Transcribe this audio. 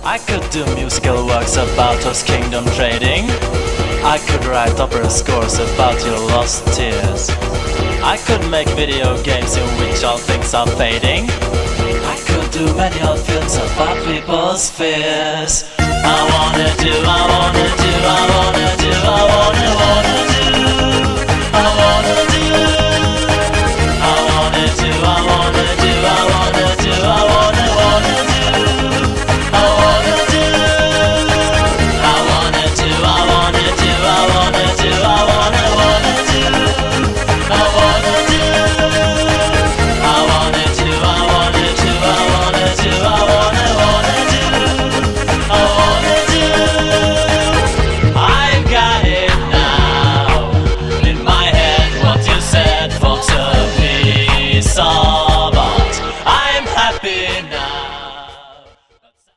I could do musical works about us kingdom trading. I could write opera scores about your lost tears. I could make video games in which all things are fading. I could do many old films about people's fears. I wanna do, I wanna do, I wanna do, I wanna